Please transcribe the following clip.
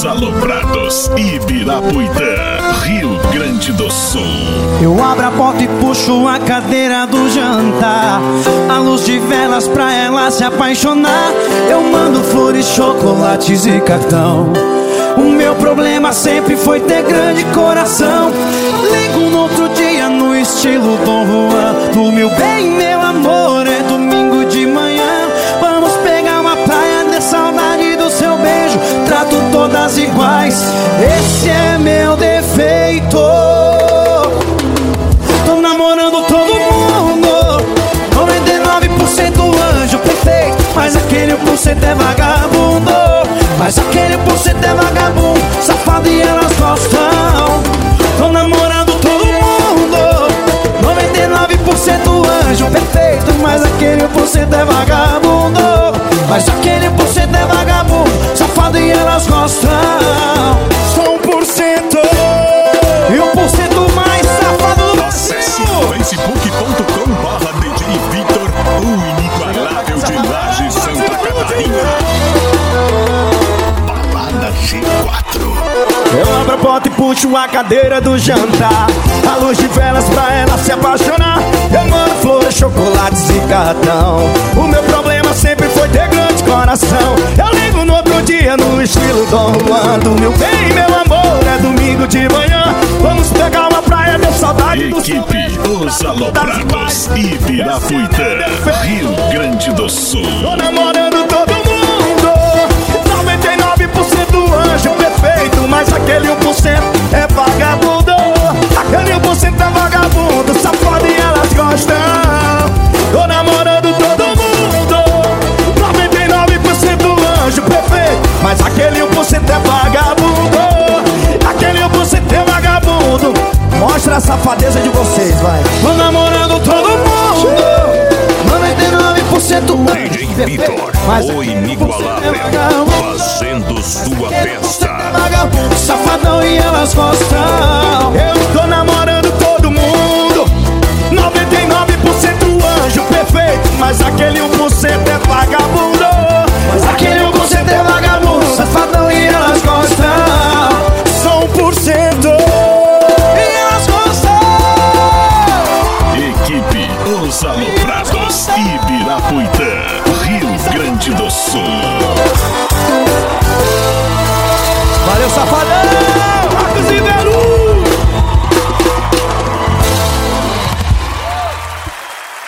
Os Aloprados, Ibirapuitã, Rio Grande do Sul. Eu abro a porta e puxo a cadeira do jantar, a luz de velas pra ela se apaixonar. Eu mando flores, chocolates e cartão. O meu problema sempre foi ter grande coração. Ligo no outro dia no estilo Dom Juan. Do meu bem, meu amor, é domingo de manhã. Vamos pegar uma praia, de saudade do seu beijo. Trato todas iguais, esse é meu defeito. Tô namorando todo mundo, 99% anjo perfeito, mas aquele 1% é vagabundo. Mas aquele 1% é vagabundo, safado e elas gostam. Tô namorando todo mundo, 99% anjo perfeito, mas aquele 1% é vagabundo. Mas aquele 1% é vagabundo, safado e elas gostam. Só 1% e 1% mais safado do Brasil. Acesse facebook.com/DJ Vitor, o inigualável de Lages, Santa Catarina. Balada G4. Eu abro a porta e puxo a cadeira do jantar, a luz de velas pra ela se apaixonar. Eu mando flores, chocolates e cartão. O meu problema sempre foi ter grande coração. Eu ligo no outro dia no estilo Dom Juan. Do meu bem, meu amor, é domingo de manhã. Vamos pegar uma praia, deu saudade do seu Equipe Os Aloprados, Ibirapuitã, Rio Grande do Sul. Tô namorando todo mundo, 99% anjo perfeito, mas aquele 1% é vagabundo. Aquele 1% é vagabundo, safado e elas gostam. Tô namorando todo mundo, 99% anjo perfeito, mas aquele 1% é vagabundo. Aquele 1% é vagabundo. Mostra a safadeza de vocês, vai. Tô namorando todo mundo, 99% DJ Vitor, o inigualável, fazendo sua festa. Safadão e elas gostam. Eu tô namorando todo mundo, 99% anjo perfeito, mas aquele 1% é vagabundo. Mas aquele 1% é vagabundo, safadão e elas gostam. Só 1% e elas gostam. Equipe Os Aloprados, Ibirapuitã, Rio Grande do Sul. Valeu, safadão! Marcos e Veru!